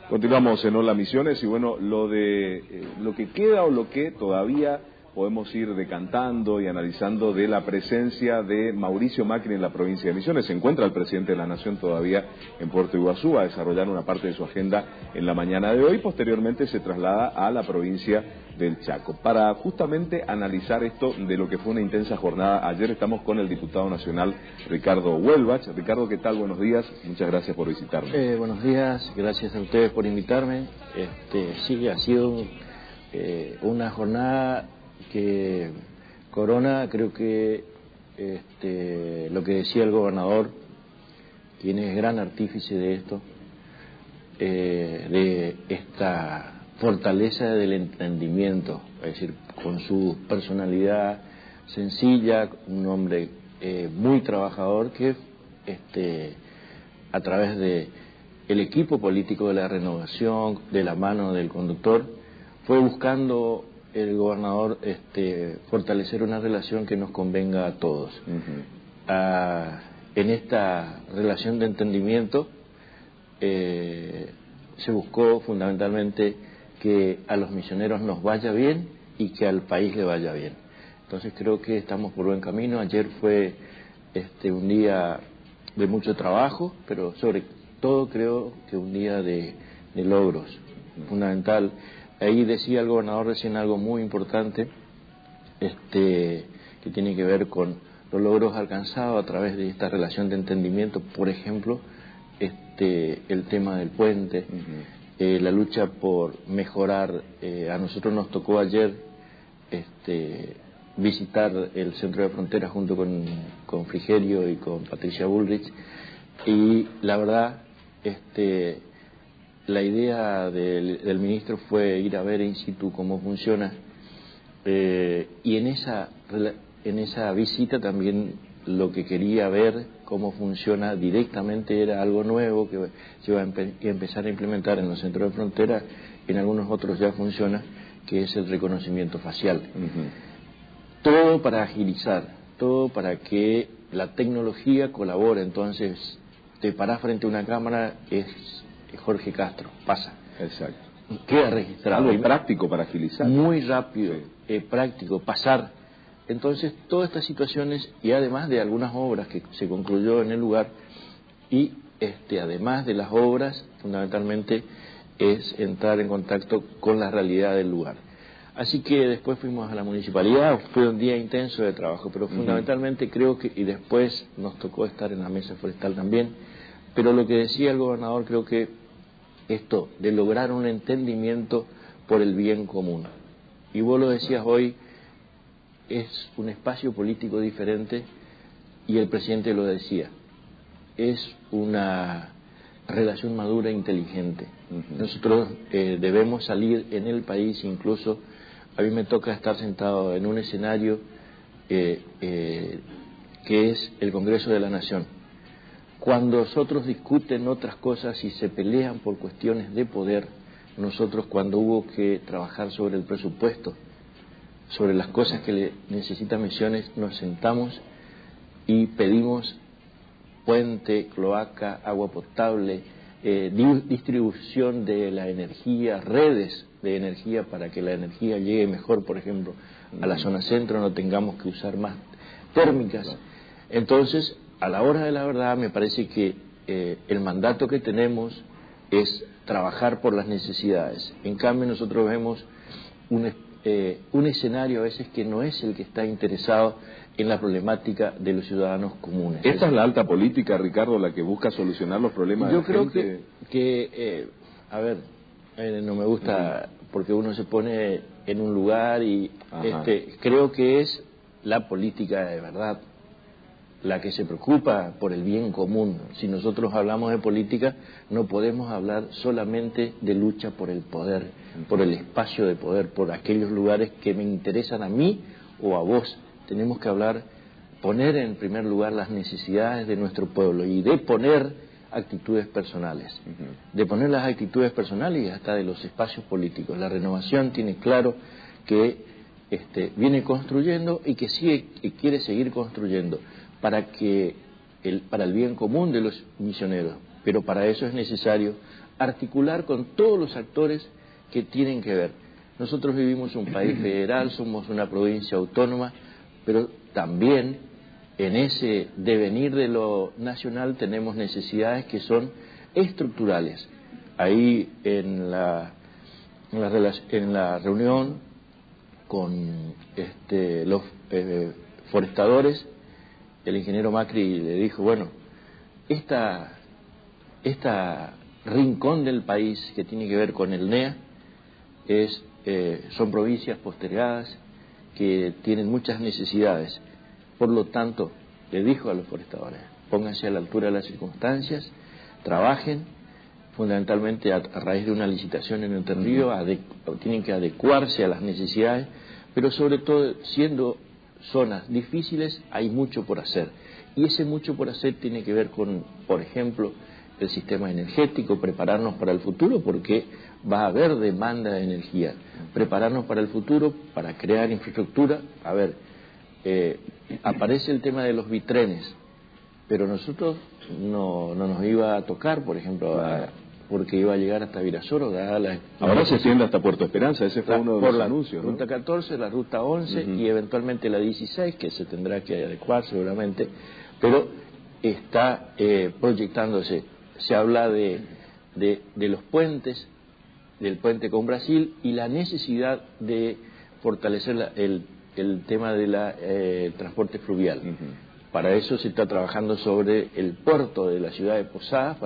Continuamos en Hola Misiones y bueno, lo que queda o lo que todavía podemos ir decantando y analizando de la presencia de Mauricio Macri en la provincia de Misiones. Se encuentra el presidente de la Nación todavía en Puerto Iguazú a desarrollar una parte de su agenda en la mañana de hoy. Posteriormente se traslada a la provincia del Chaco. Para justamente analizar esto de lo que fue una intensa jornada ayer, estamos con el diputado nacional Ricardo Huelbach. Ricardo, ¿qué tal? Buenos días. Muchas gracias por visitarnos. Buenos días, gracias a ustedes por invitarme. Sí, ha sido una jornada que corona, creo que lo que decía el gobernador, quien es gran artífice de esto, de esta fortaleza del entendimiento, es decir, con su personalidad sencilla, un hombre muy trabajador que a través de el equipo político de la renovación, de la mano del conductor, fue buscando el gobernador fortalecer una relación que nos convenga a todos. En esta relación de entendimiento se buscó fundamentalmente que a los misioneros nos vaya bien y que al país le vaya bien. Entonces creo que estamos por buen camino. Ayer fue un día de mucho trabajo, pero sobre todo creo que un día de logros, fundamental. Ahí decía el gobernador recién algo muy importante, que tiene que ver con los logros alcanzados a través de esta relación de entendimiento. Por ejemplo, el tema del puente, la lucha por mejorar. A nosotros nos tocó ayer visitar el centro de frontera junto con Frigerio y con Patricia Bullrich, y la verdad la idea del ministro fue ir a ver in situ cómo funciona, y en esa visita también lo que quería ver cómo funciona directamente era algo nuevo que se iba a empezar a implementar en los centros de frontera. En algunos otros ya funciona, que es el reconocimiento facial. Todo para agilizar, todo para que la tecnología colabore. Entonces te parás frente a una cámara, es Jorge Castro, pasa. Exacto. Queda registrado. Algo práctico para agilizar. Muy rápido, sí. Práctico, pasar. Entonces, todas estas situaciones, y además de algunas obras que se concluyó en el lugar, y además de las obras, fundamentalmente es entrar en contacto con la realidad del lugar. Así que después fuimos a la municipalidad, fue un día intenso de trabajo, pero fundamentalmente creo que, y después nos tocó estar en la mesa forestal también, pero lo que decía el gobernador, creo que esto de lograr un entendimiento por el bien común. Y vos lo decías hoy, es un espacio político diferente, y el presidente lo decía, es una relación madura e inteligente. Nosotros debemos salir en el país, incluso a mí me toca estar sentado en un escenario que es el Congreso de la Nación. Cuando nosotros discuten otras cosas y se pelean por cuestiones de poder, nosotros cuando hubo que trabajar sobre el presupuesto, sobre las cosas que le necesitan Misiones, nos sentamos y pedimos puente, cloaca, agua potable, distribución de la energía, redes de energía para que la energía llegue mejor, por ejemplo, a la zona centro, no tengamos que usar más térmicas. Entonces, a la hora de la verdad, me parece que el mandato que tenemos es trabajar por las necesidades. En cambio, nosotros vemos un escenario a veces que no es el que está interesado en la problemática de los ciudadanos comunes. ¿Esta es la alta política, Ricardo, la que busca solucionar los problemas de la gente? Yo creo que a ver, no me gusta porque uno se pone en un lugar y creo que es la política de verdad la que se preocupa por el bien común. Si nosotros hablamos de política, no podemos hablar solamente de lucha por el poder, por el espacio de poder, por aquellos lugares que me interesan a mí o a vos. Tenemos que poner en primer lugar las necesidades de nuestro pueblo y de poner actitudes personales, de poner las actitudes personales y hasta de los espacios políticos. La renovación tiene claro que viene construyendo y que sigue y quiere seguir construyendo para el bien común de los misioneros, pero para eso es necesario articular con todos los actores que tienen que ver. Nosotros vivimos un país federal, somos una provincia autónoma, pero también en ese devenir de lo nacional tenemos necesidades que son estructurales. Ahí en la reunión con los forestadores, el ingeniero Macri le dijo, bueno, esta rincón del país que tiene que ver con el NEA son provincias postergadas que tienen muchas necesidades. Por lo tanto, le dijo a los forestadores, pónganse a la altura de las circunstancias, trabajen, fundamentalmente a raíz de una licitación en Entre Ríos, tienen que adecuarse a las necesidades, pero sobre todo, siendo zonas difíciles, hay mucho por hacer. Y ese mucho por hacer tiene que ver con, por ejemplo, el sistema energético, prepararnos para el futuro, porque va a haber demanda de energía. Prepararnos para el futuro, para crear infraestructura. A ver, aparece el tema de los bitrenes, pero nosotros no nos iba a tocar, por ejemplo, porque iba a llegar hasta Virasoro. Ahora se extiende hasta Puerto Esperanza, ese fue uno de los anuncios, ¿no? Ruta 14, la ruta 11 y eventualmente la 16, que se tendrá que adecuar seguramente, pero está proyectándose. Se habla de los puentes, del puente con Brasil y la necesidad de fortalecer el tema del transporte fluvial. Para eso se está trabajando sobre el puerto de la ciudad de Posadas,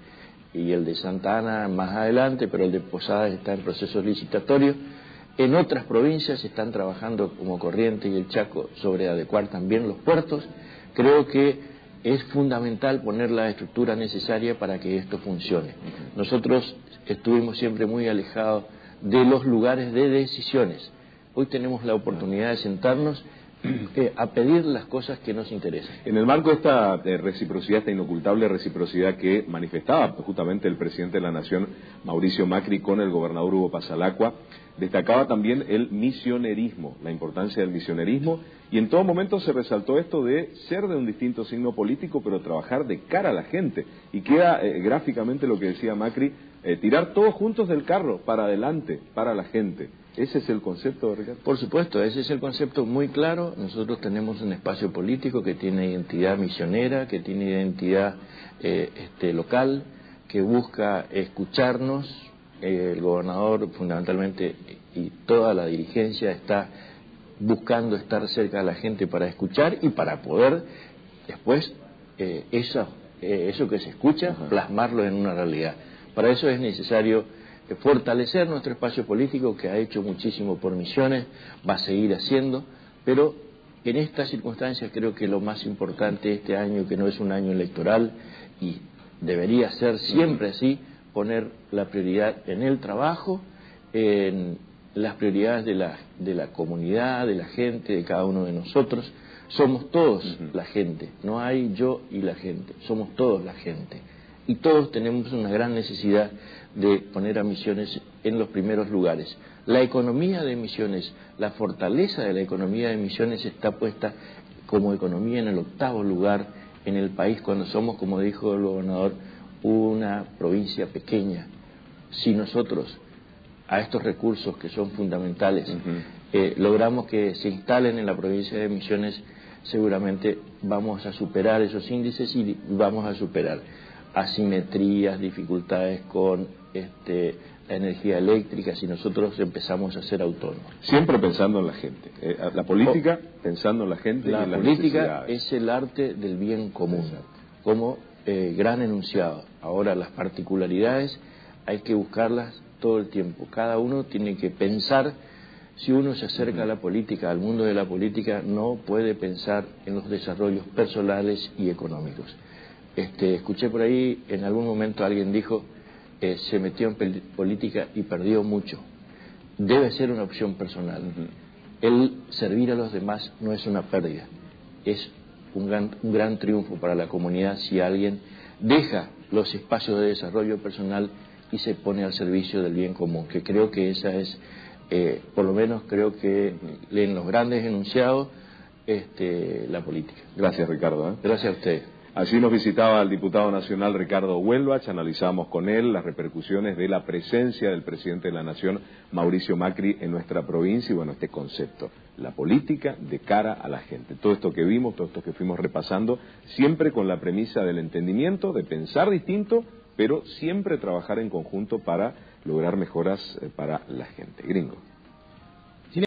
y el de Santa Ana más adelante, pero el de Posadas está en procesos licitatorios. En otras provincias se están trabajando, como Corrientes y el Chaco, sobre adecuar también los puertos. Creo que es fundamental poner la estructura necesaria para que esto funcione. Nosotros estuvimos siempre muy alejados de los lugares de decisiones. Hoy tenemos la oportunidad de sentarnos a pedir las cosas que nos interesan. En el marco de esta reciprocidad, esta inocultable reciprocidad que manifestaba justamente el presidente de la Nación, Mauricio Macri, con el gobernador Hugo Pasalacqua, destacaba también el misionerismo, la importancia del misionerismo, y en todo momento se resaltó esto de ser de un distinto signo político, pero trabajar de cara a la gente. Y queda gráficamente lo que decía Macri, tirar todos juntos del carro, para adelante, para la gente. ¿Ese es el concepto, Ricardo? Por supuesto, ese es el concepto muy claro. Nosotros tenemos un espacio político que tiene identidad misionera, que tiene identidad local, que busca escucharnos. El gobernador fundamentalmente y toda la dirigencia está buscando estar cerca de la gente para escuchar y para poder después eso que se escucha, plasmarlo en una realidad. Para eso es necesario fortalecer nuestro espacio político, que ha hecho muchísimo por Misiones, va a seguir haciendo, pero en estas circunstancias creo que lo más importante este año, que no es un año electoral y debería ser siempre así, poner la prioridad en el trabajo, en las prioridades de la comunidad, de la gente, de cada uno de nosotros. Somos todos la gente, no hay yo y la gente, somos todos la gente. Y todos tenemos una gran necesidad de poner a Misiones en los primeros lugares. La economía de Misiones, la fortaleza de la economía de Misiones está puesta como economía en el 8º lugar en el país, cuando somos, como dijo el gobernador, una provincia pequeña. Si nosotros a estos recursos que son fundamentales logramos que se instalen en la provincia de Misiones, seguramente vamos a superar esos índices y vamos a superar asimetrías, dificultades con la energía eléctrica, si nosotros empezamos a ser autónomos. Siempre pensando en la gente. La política pensando en la gente y en las necesidades. La política es el arte del bien común, como gran enunciado. Ahora, las particularidades hay que buscarlas todo el tiempo. Cada uno tiene que pensar. Si uno se acerca a la política, al mundo de la política, no puede pensar en los desarrollos personales y económicos. Escuché por ahí, en algún momento alguien dijo, se metió en política y perdió mucho. Debe ser una opción personal. El servir a los demás no es una pérdida, es un gran triunfo para la comunidad si alguien deja los espacios de desarrollo personal y se pone al servicio del bien común, que creo que esa es, por lo menos creo que en los grandes enunciados, la política. Gracias, Ricardo. Gracias a ustedes. Allí nos visitaba el diputado nacional Ricardo Huelbach, analizamos con él las repercusiones de la presencia del presidente de la Nación, Mauricio Macri, en nuestra provincia y bueno, este concepto, la política de cara a la gente. Todo esto que vimos, todo esto que fuimos repasando, siempre con la premisa del entendimiento, de pensar distinto, pero siempre trabajar en conjunto para lograr mejoras para la gente. Gringo.